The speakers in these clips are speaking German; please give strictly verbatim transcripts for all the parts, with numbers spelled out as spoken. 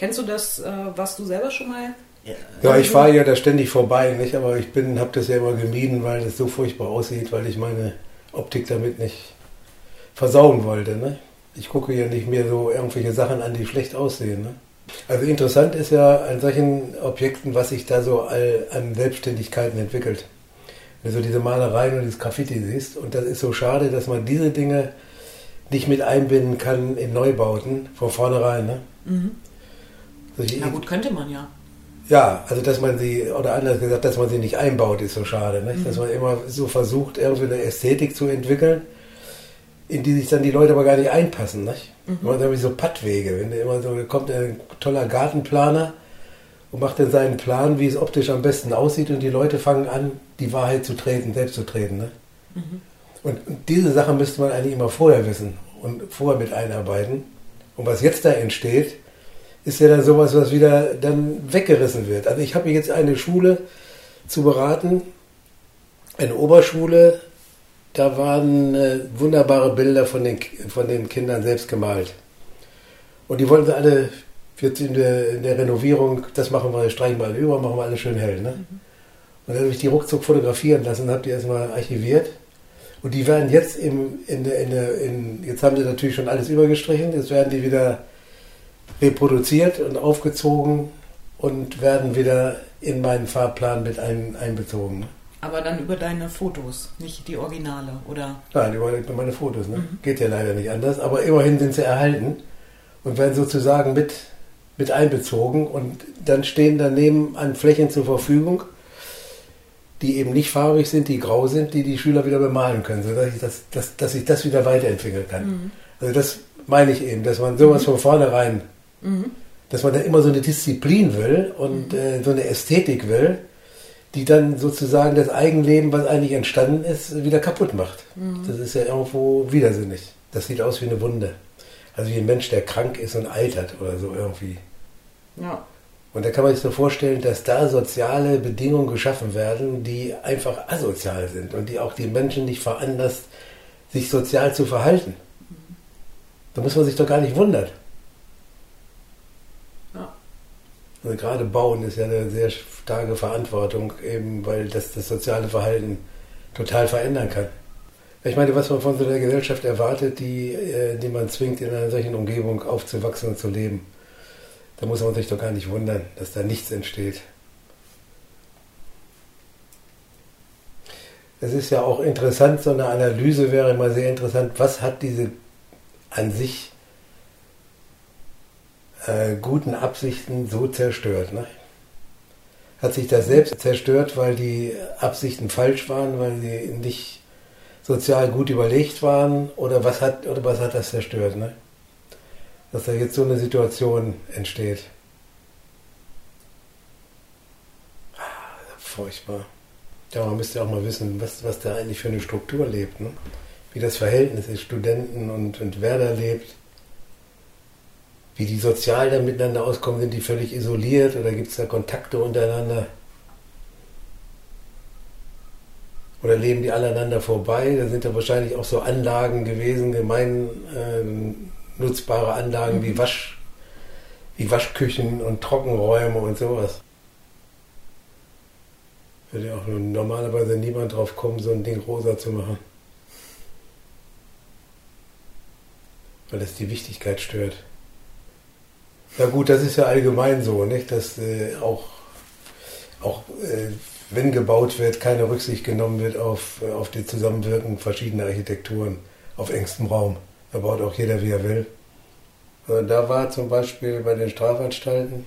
Kennst du das, äh, warst du selber schon mal? Ja, ich fahre ja da ständig vorbei, nicht? Aber ich bin, habe das ja immer gemieden, weil es so furchtbar aussieht, weil ich meine Optik damit nicht versauen wollte. Ne? Ich gucke ja nicht mehr so irgendwelche Sachen an, die schlecht aussehen. Ne? Also interessant ist ja an solchen Objekten, was sich da so all, an Selbstständigkeiten entwickelt. Wenn du so diese Malereien und dieses Graffiti siehst. Und das ist so schade, dass man diese Dinge nicht mit einbinden kann in Neubauten von vornherein. Ne? Mhm. Also Na gut, könnte man ja. Ja, also dass man sie, oder anders gesagt, dass man sie nicht einbaut, ist so schade. Nicht? Mhm. Dass man immer so versucht, irgendwie eine Ästhetik zu entwickeln, in die sich dann die Leute aber gar nicht einpassen. Nicht? Mhm. Man hat so Pattwege. Wenn der immer so, da kommt ein toller Gartenplaner und macht dann seinen Plan, wie es optisch am besten aussieht, und die Leute fangen an, die Wahrheit zu treten, selbst zu treten. Ne? Mhm. Und, und diese Sachen müsste man eigentlich immer vorher wissen und vorher mit einarbeiten. Und was jetzt da entsteht, ist ja dann sowas, was wieder dann weggerissen wird. Also ich habe jetzt eine Schule zu beraten, eine Oberschule, da waren äh, wunderbare Bilder von den, von den Kindern selbst gemalt. Und die wollten sie alle jetzt in der, in der Renovierung, das machen wir, streichen wir alle über, machen wir alle schön hell. Ne? Mhm. Und dann habe ich die ruckzuck fotografieren lassen, habe die erstmal archiviert. Und die werden jetzt im, in, in, in, jetzt haben sie natürlich schon alles übergestrichen, jetzt werden die wieder reproduziert und aufgezogen und werden wieder in meinen Fahrplan mit ein, einbezogen. Aber dann über deine Fotos, nicht die Originale, oder? Nein, über meine Fotos. Ne? Mhm. Geht ja leider nicht anders, aber immerhin sind sie erhalten und werden sozusagen mit, mit einbezogen, und dann stehen daneben an Flächen zur Verfügung, die eben nicht farbig sind, die grau sind, die die Schüler wieder bemalen können, sodass ich das, dass, dass ich das wieder weiterentwickeln kann. Mhm. Also das meine ich eben, dass man sowas mhm. von vornherein, mhm. dass man dann immer so eine Disziplin will und mhm. äh, so eine Ästhetik will, die dann sozusagen das Eigenleben, was eigentlich entstanden ist, wieder kaputt macht. Mhm. Das ist ja irgendwo widersinnig. Das sieht aus wie eine Wunde. Also wie ein Mensch, der krank ist und altert oder so irgendwie. Ja. Und da kann man sich so vorstellen, dass da soziale Bedingungen geschaffen werden, die einfach asozial sind und die auch die Menschen nicht veranlasst, sich sozial zu verhalten. Da muss man sich doch gar nicht wundern. Ja. Also gerade Bauen ist ja eine sehr starke Verantwortung, eben weil das das soziale Verhalten total verändern kann. Ich meine, was man von so einer Gesellschaft erwartet, die, die man zwingt, in einer solchen Umgebung aufzuwachsen und zu leben, da muss man sich doch gar nicht wundern, dass da nichts entsteht. Es ist ja auch interessant, so eine Analyse wäre immer sehr interessant, was hat diese an sich äh, guten Absichten so zerstört. Ne? Hat sich das selbst zerstört, weil die Absichten falsch waren, weil sie nicht sozial gut überlegt waren, oder was hat, oder was hat das zerstört? Ne? Dass da jetzt so eine Situation entsteht. Ah, furchtbar. Ja, man müsste auch mal wissen, was, was da eigentlich für eine Struktur lebt. Ne? Wie das Verhältnis ist, Studenten und, und wer da lebt. Wie die sozial dann miteinander auskommen, sind die völlig isoliert oder gibt es da Kontakte untereinander? Oder leben die alle aneinander vorbei? Da sind da wahrscheinlich auch so Anlagen gewesen, gemein äh, nutzbare Anlagen mhm. wie, Wasch, wie Waschküchen und Trockenräume und sowas. Würde ja auch normalerweise niemand drauf kommen, so ein Ding rosa zu machen. Weil das die Wichtigkeit stört. Na gut, das ist ja allgemein so, nicht? Dass äh, auch, auch äh, wenn gebaut wird, keine Rücksicht genommen wird auf, äh, auf die Zusammenwirkung verschiedener Architekturen auf engstem Raum. Da baut auch jeder, wie er will. Also da war zum Beispiel bei den Strafanstalten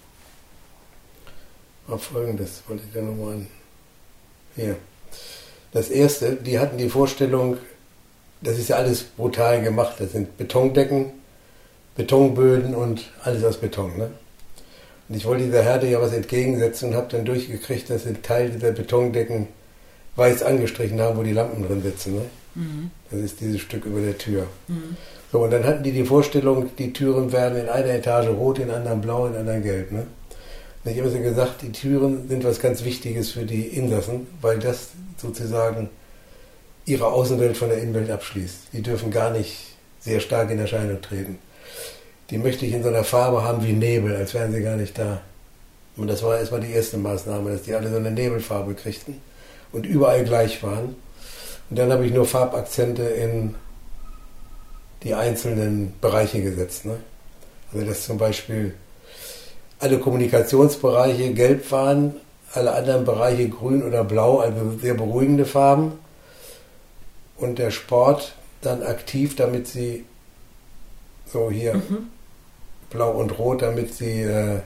war Folgendes, wollte ich da nochmal an. Hier. Das erste, die hatten die Vorstellung, das ist ja alles brutal gemacht. Das sind Betondecken, Betonböden und alles aus Beton. Ne? Und ich wollte dieser Härte ja was entgegensetzen und habe dann durchgekriegt, dass sie Teil dieser Betondecken weiß angestrichen haben, wo die Lampen drin sitzen. Ne? Mhm. Das ist dieses Stück über der Tür. Mhm. So, und dann hatten die die Vorstellung, die Türen werden in einer Etage rot, in der anderen blau, in der anderen gelb. Ne? Und ich habe so gesagt, die Türen sind was ganz Wichtiges für die Insassen, weil das sozusagen ihre Außenwelt von der Innenwelt abschließt. Die dürfen gar nicht sehr stark in Erscheinung treten. die möchte ich in so einer Farbe haben wie Nebel, als wären sie gar nicht da. Und das war erstmal die erste Maßnahme, dass die alle so eine Nebelfarbe kriegten und überall gleich waren. Und dann habe ich nur Farbakzente in die einzelnen Bereiche gesetzt. Ne? Also dass zum Beispiel alle Kommunikationsbereiche gelb waren, alle anderen Bereiche grün oder blau, also sehr beruhigende Farben. Und der Sport dann aktiv, damit sie so hier mhm. blau und rot, damit sie äh,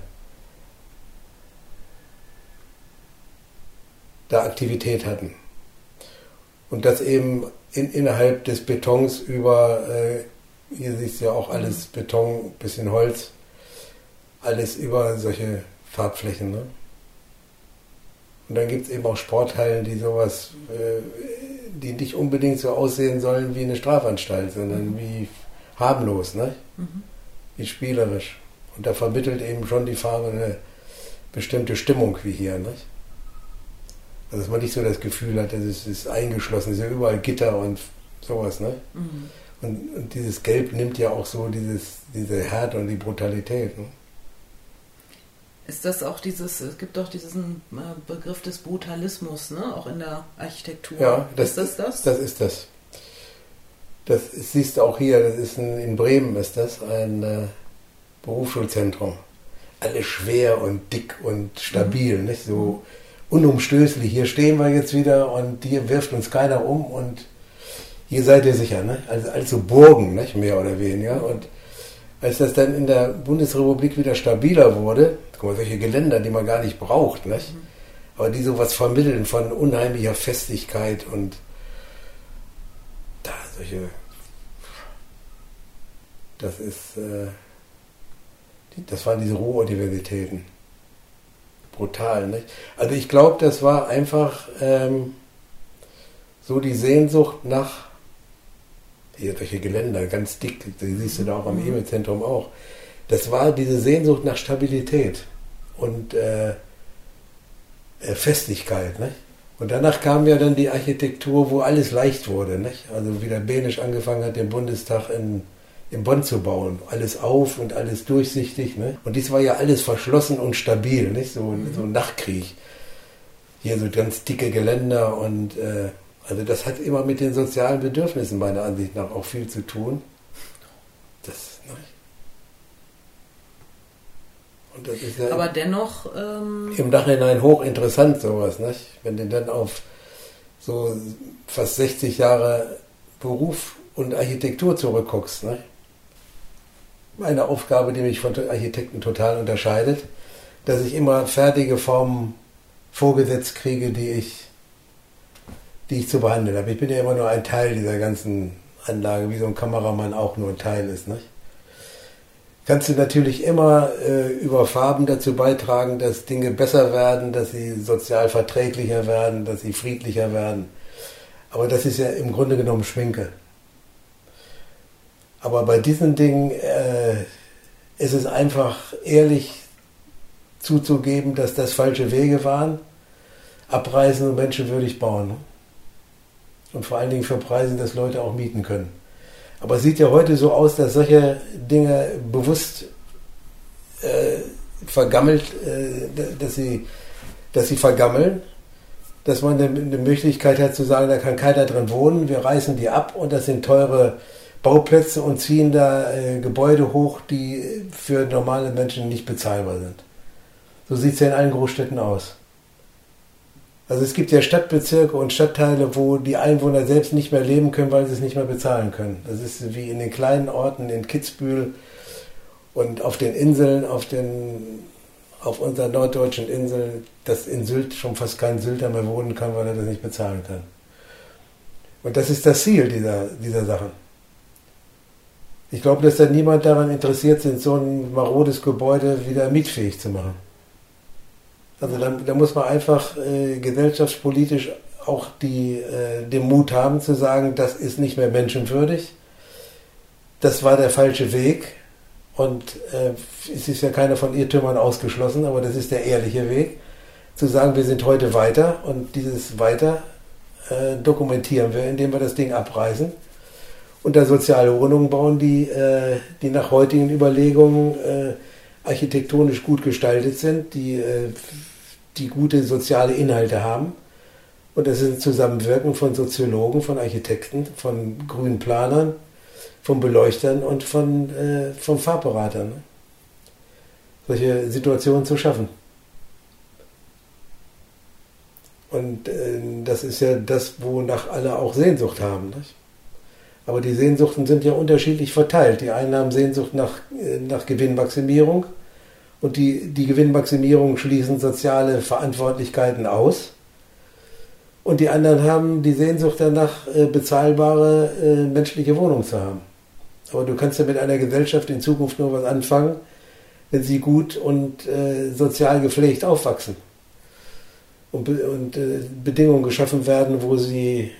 da Aktivität hatten. Und das eben in, innerhalb des Betons über, äh, hier siehst du ja auch alles Beton, bisschen Holz, alles über solche Farbflächen. Ne? Und dann gibt es eben auch Sporthallen, die sowas, äh, die nicht unbedingt so aussehen sollen wie eine Strafanstalt, sondern mhm. wie harmlos, ne? Mhm. wie spielerisch. Und da vermittelt eben schon die Farbe eine bestimmte Stimmung wie hier. Ne? Also dass man nicht so das Gefühl hat, es ist eingeschlossen, es ist ja überall Gitter und sowas. Ne? Mhm. Und, und dieses Gelb nimmt ja auch so dieses, diese Härte und die Brutalität. Ne? Ist das auch dieses, es gibt doch diesen Begriff des Brutalismus, ne? Auch in der Architektur. Ja, das ist das das? Das ist das. Das ist, siehst du auch hier, das ist ein, in Bremen ist das, ein äh, Berufsschulzentrum. Alles schwer und dick und stabil, mhm. nicht so unumstößlich. Hier stehen wir jetzt wieder und hier wirft uns keiner um und hier seid ihr sicher, ne? Also, also Burgen, nicht? Mehr oder weniger. Und als das dann in der Bundesrepublik wieder stabiler wurde, guck mal, solche Geländer, die man gar nicht braucht, nicht? Mhm. Aber die sowas vermitteln von unheimlicher Festigkeit und da solche, das ist, äh, die, das waren diese Ruhruniversitäten. Brutal, nicht? Also ich glaube, das war einfach ähm, so die Sehnsucht nach, hier solche Geländer, ganz dick, die siehst du da auch am E M E-Zentrum auch. Das war diese Sehnsucht nach Stabilität und äh, Festigkeit. Nicht? Und danach kam ja dann die Architektur, wo alles leicht wurde. Nicht? Also wie der Behnisch angefangen hat, den Bundestag in, in Bonn zu bauen. Alles auf und alles durchsichtig. Ne? Und dies war ja alles verschlossen und stabil, nicht? So, so ein Nachkrieg. Hier so ganz dicke Geländer und äh, also das hat immer mit den sozialen Bedürfnissen meiner Ansicht nach auch viel zu tun. Das, ne? Und das ist ja aber dennoch ähm im Nachhinein hochinteressant sowas, nicht? Wenn du dann auf so fast sechzig Jahre Beruf und Architektur zurückguckst. Nicht? Meine Aufgabe, die mich von Architekten total unterscheidet, dass ich immer fertige Formen vorgesetzt kriege, die ich die ich zu behandeln habe. Ich bin ja immer nur ein Teil dieser ganzen Anlage, wie so ein Kameramann auch nur ein Teil ist. Nicht? Kannst du natürlich immer äh, über Farben dazu beitragen, dass Dinge besser werden, dass sie sozial verträglicher werden, dass sie friedlicher werden. Aber das ist ja im Grunde genommen Schminke. Aber bei diesen Dingen äh, ist es einfach ehrlich zuzugeben, dass das falsche Wege waren, abreißen und menschenwürdig bauen. Ne? Und vor allen Dingen für Preise, dass Leute auch mieten können. Aber es sieht ja heute so aus, dass solche Dinge bewusst äh, vergammelt, äh, dass sie, dass sie vergammeln, dass man eine, eine Möglichkeit hat zu sagen, da kann keiner drin wohnen, wir reißen die ab und das sind teure Bauplätze und ziehen da äh, Gebäude hoch, die für normale Menschen nicht bezahlbar sind. So sieht es ja in allen Großstädten aus. Also es gibt ja Stadtbezirke und Stadtteile, wo die Einwohner selbst nicht mehr leben können, weil sie es nicht mehr bezahlen können. Das ist wie in den kleinen Orten in Kitzbühel und auf den Inseln, auf, den, auf unserer norddeutschen Insel, dass in Sylt schon fast kein Sylter mehr wohnen kann, weil er das nicht bezahlen kann. Und das ist das Ziel dieser, dieser Sache. Ich glaube, dass da niemand daran interessiert ist, so ein marodes Gebäude wieder mietfähig zu machen. Also da, da muss man einfach äh, gesellschaftspolitisch auch die, äh, den Mut haben zu sagen, das ist nicht mehr menschenwürdig, das war der falsche Weg und äh, es ist ja keiner von Irrtümern ausgeschlossen, aber das ist der ehrliche Weg, zu sagen, wir sind heute weiter und dieses Weiter äh, dokumentieren wir, indem wir das Ding abreißen und da soziale Wohnungen bauen, die, äh, die nach heutigen Überlegungen äh, architektonisch gut gestaltet sind, die, äh, die gute soziale Inhalte haben. Und das ist ein Zusammenwirken von Soziologen, von Architekten, von Grünplanern, von Beleuchtern und von, äh, von Farbberatern. Ne? Solche Situationen zu schaffen. Und äh, das ist ja das, wonach alle auch Sehnsucht haben. Nicht? Aber die Sehnsuchten sind ja unterschiedlich verteilt. Die einen haben Sehnsucht nach, äh, nach Gewinnmaximierung und die, die Gewinnmaximierung schließen soziale Verantwortlichkeiten aus. Und die anderen haben die Sehnsucht danach, äh, bezahlbare äh, menschliche Wohnungen zu haben. Aber du kannst ja mit einer Gesellschaft in Zukunft nur was anfangen, wenn sie gut und äh, sozial gepflegt aufwachsen. Und, und äh, Bedingungen geschaffen werden, wo sie,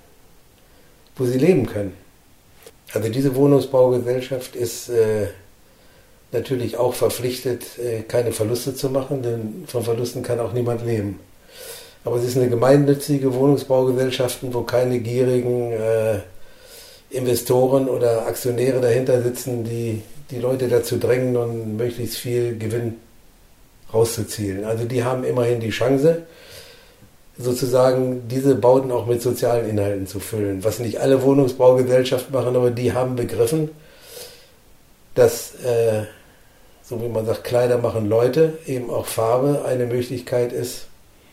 wo sie leben können. Also diese Wohnungsbaugesellschaft ist äh, natürlich auch verpflichtet, äh, keine Verluste zu machen, denn von Verlusten kann auch niemand leben. Aber es ist eine gemeinnützige Wohnungsbaugesellschaft, wo keine gierigen äh, Investoren oder Aktionäre dahinter sitzen, die die Leute dazu drängen und möglichst viel Gewinn rauszuzielen. Also die haben immerhin die Chance, sozusagen diese Bauten auch mit sozialen Inhalten zu füllen. Was nicht alle Wohnungsbaugesellschaften machen, aber die haben begriffen, dass, äh, so wie man sagt, Kleider machen Leute, eben auch Farbe eine Möglichkeit ist,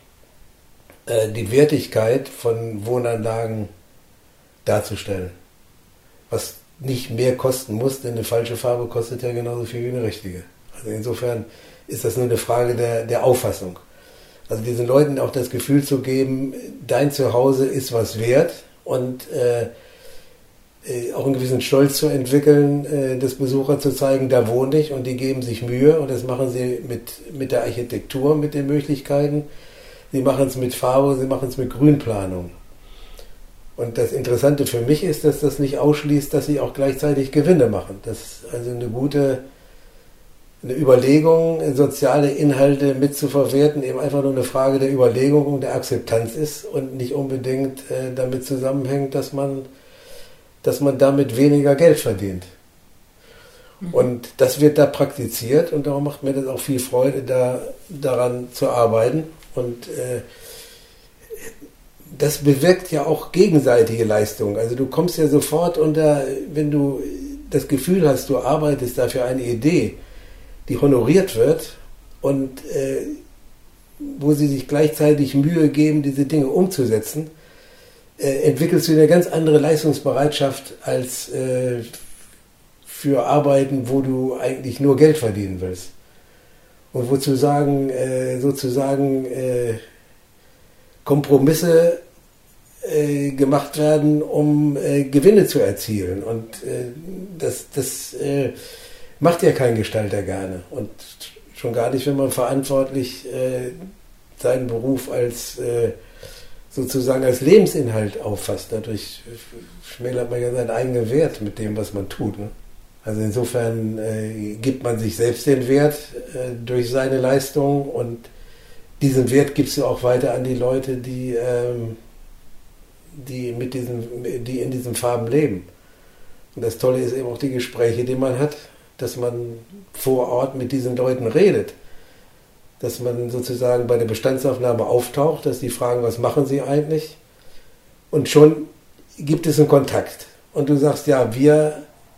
äh, die Wertigkeit von Wohnanlagen darzustellen. Was nicht mehr kosten muss, denn eine falsche Farbe kostet ja genauso viel wie eine richtige. Also insofern ist das nur eine Frage der, der Auffassung. Also diesen Leuten auch das Gefühl zu geben, dein Zuhause ist was wert und äh, äh, auch einen gewissen Stolz zu entwickeln, äh, des Besucher zu zeigen, da wohne ich und die geben sich Mühe und das machen sie mit, mit der Architektur, mit den Möglichkeiten. Sie machen es mit Farbe, sie machen es mit Grünplanung. Und das Interessante für mich ist, dass das nicht ausschließt, dass sie auch gleichzeitig Gewinne machen. Das ist also eine gute eine Überlegung, soziale Inhalte mitzuverwerten, eben einfach nur eine Frage der Überlegung und der Akzeptanz ist und nicht unbedingt äh, damit zusammenhängt, dass man, dass man damit weniger Geld verdient. Mhm. Und das wird da praktiziert und darum macht mir das auch viel Freude, da, daran zu arbeiten. Und äh, das bewirkt ja auch gegenseitige Leistungen. Also du kommst ja sofort unter, wenn du das Gefühl hast, du arbeitest dafür eine Idee, die honoriert wird und äh, wo sie sich gleichzeitig Mühe geben, diese Dinge umzusetzen, äh, entwickelst du eine ganz andere Leistungsbereitschaft als äh, für Arbeiten, wo du eigentlich nur Geld verdienen willst. Und wozu sagen, äh, sozusagen äh, Kompromisse äh, gemacht werden, um äh, Gewinne zu erzielen. Und äh, das, das äh, macht ja kein Gestalter gerne. Und schon gar nicht, wenn man verantwortlich äh, seinen Beruf als äh, sozusagen als Lebensinhalt auffasst. Dadurch schmälert man ja seinen eigenen Wert mit dem, was man tut. Ne? Also insofern äh, gibt man sich selbst den Wert äh, durch seine Leistung und diesen Wert gibst du auch weiter an die Leute, die, ähm, die, mit diesen, die in diesen Farben leben. Und das Tolle ist eben auch die Gespräche, die man hat, dass man vor Ort mit diesen Leuten redet. Dass man sozusagen bei der Bestandsaufnahme auftaucht, dass die fragen, was machen sie eigentlich? Und schon gibt es einen Kontakt. Und du sagst, ja, wir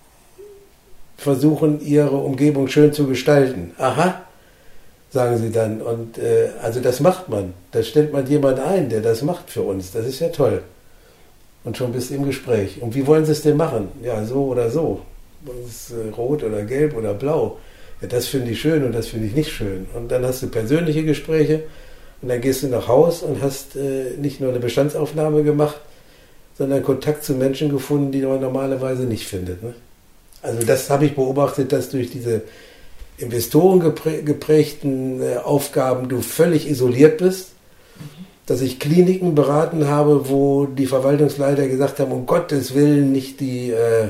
versuchen, ihre Umgebung schön zu gestalten. Aha, sagen sie dann. Und äh, also das macht man. Da stellt man jemanden ein, der das macht für uns. Das ist ja toll. Und schon bist du im Gespräch. Und wie wollen sie es denn machen? Ja, so oder so. Das ist, äh, rot oder gelb oder blau. Ja, das finde ich schön und das finde ich nicht schön. Und dann hast du persönliche Gespräche und dann gehst du nach Haus und hast äh, nicht nur eine Bestandsaufnahme gemacht, sondern Kontakt zu Menschen gefunden, die man normalerweise nicht findet. Ne? Also das habe ich beobachtet, dass durch diese Investoren geprägten äh, Aufgaben du völlig isoliert bist, mhm. dass ich Kliniken beraten habe, wo die Verwaltungsleiter gesagt haben, um Gottes Willen nicht die, äh,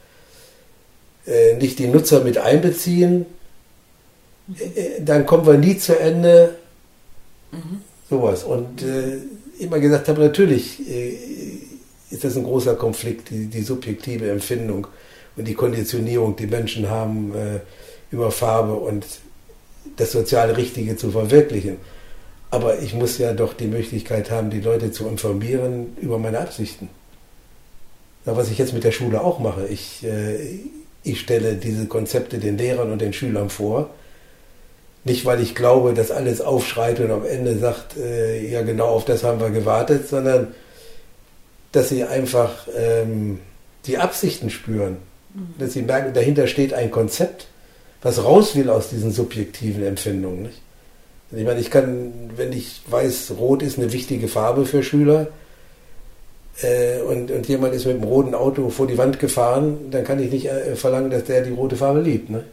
äh, nicht die Nutzer mit einbeziehen, mhm. äh, dann kommen wir nie zu Ende, mhm. sowas. Und äh, immer gesagt habe, natürlich äh, ist das ein großer Konflikt, die, die subjektive Empfindung und die Konditionierung, die Menschen haben, äh, über Farbe und das sozial Richtige zu verwirklichen. Aber ich muss ja doch die Möglichkeit haben, die Leute zu informieren über meine Absichten. Na, was ich jetzt mit der Schule auch mache, ich, äh, ich stelle diese Konzepte den Lehrern und den Schülern vor. Nicht, weil ich glaube, dass alles aufschreit und am Ende sagt, äh, ja genau auf das haben wir gewartet, sondern dass sie einfach ähm, die Absichten spüren. Mhm. Dass sie merken, dahinter steht ein Konzept, was raus will aus diesen subjektiven Empfindungen. Nicht? Ich meine, ich kann, wenn ich weiß, Rot ist eine wichtige Farbe für Schüler äh, und, und jemand ist mit einem roten Auto vor die Wand gefahren, dann kann ich nicht äh, verlangen, dass der die rote Farbe liebt. Ne?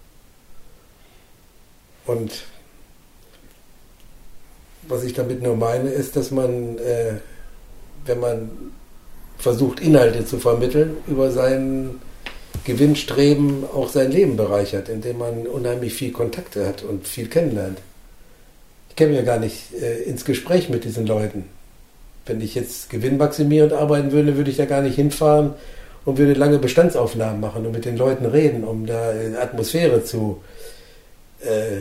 Und was ich damit nur meine, ist, dass man, äh, wenn man versucht, Inhalte zu vermitteln, über sein Gewinnstreben auch sein Leben bereichert, indem man unheimlich viel Kontakte hat und viel kennenlernt. Ich käme ja gar nicht äh, ins Gespräch mit diesen Leuten. Wenn ich jetzt gewinnmaximierend arbeiten würde, würde ich da gar nicht hinfahren und würde lange Bestandsaufnahmen machen und mit den Leuten reden, um da eine Atmosphäre zu äh,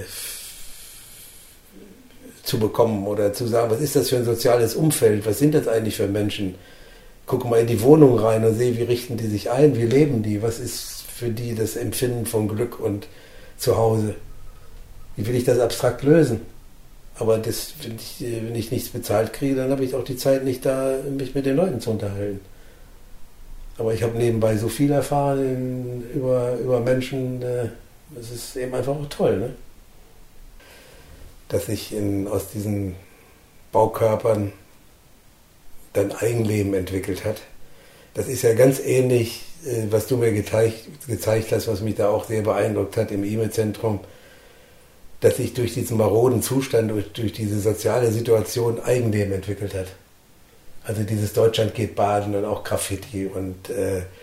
zu bekommen oder zu sagen, was ist das für ein soziales Umfeld, was sind das eigentlich für Menschen? Gucke mal in die Wohnung rein und sehe, wie richten die sich ein, wie leben die, was ist für die das Empfinden von Glück und Zuhause? Wie will ich das abstrakt lösen? Aber das, wenn, ich, wenn ich nichts bezahlt kriege, dann habe ich auch die Zeit nicht da, mich mit den Leuten zu unterhalten. Aber ich habe nebenbei so viel erfahren in, über, über Menschen, äh, das ist eben einfach auch toll, ne? Dass sich in, aus diesen Baukörpern dann Eigenleben entwickelt hat. Das ist ja ganz ähnlich, äh, was du mir gezeigt, gezeigt hast, was mich da auch sehr beeindruckt hat im I M E-Zentrum, dass sich durch diesen maroden Zustand, durch, durch diese soziale Situation Eigenleben entwickelt hat. Also dieses Deutschland geht baden und auch Graffiti und äh, äh,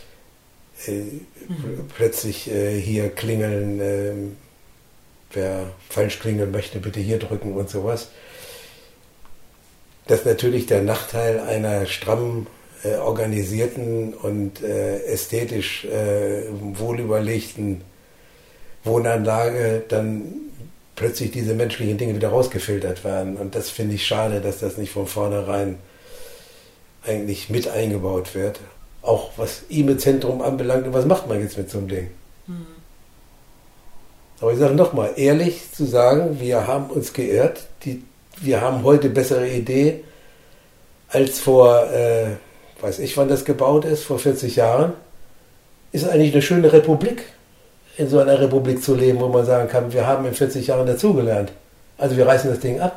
mhm. plötzlich äh, hier klingeln, äh, wer falsch klingeln möchte, bitte hier drücken und sowas. Das ist natürlich der Nachteil einer stramm äh, organisierten und äh, ästhetisch äh, wohlüberlegten Wohnanlage, dann plötzlich diese menschlichen Dinge wieder rausgefiltert werden. Und das finde ich schade, dass das nicht von vornherein eigentlich mit eingebaut wird. Auch was I M E-Zentrum anbelangt, und was macht man jetzt mit so einem Ding? Mhm. Aber ich sage nochmal, ehrlich zu sagen, wir haben uns geirrt, die, wir haben heute bessere Idee als vor, äh, weiß ich wann das gebaut ist, vor vierzig Jahren, ist eigentlich eine schöne Republik, in so einer Republik zu leben, wo man sagen kann, wir haben in vierzig Jahren dazugelernt. Also wir reißen das Ding ab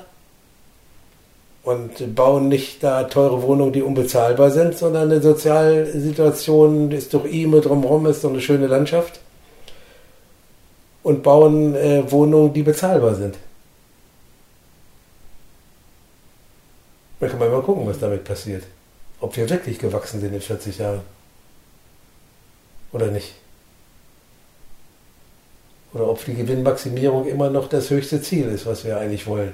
und bauen nicht da teure Wohnungen, die unbezahlbar sind, sondern eine Sozialsituation ist durch I M E drumherum, ist doch eine schöne Landschaft. Und bauen äh, Wohnungen, die bezahlbar sind. Dann kann man mal gucken, was damit passiert. Ob wir wirklich gewachsen sind in vierzig Jahren. Oder nicht. Oder ob die Gewinnmaximierung immer noch das höchste Ziel ist, was wir eigentlich wollen.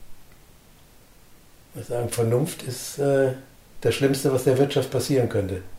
Ich würde sagen, Vernunft ist äh, das Schlimmste, was der Wirtschaft passieren könnte.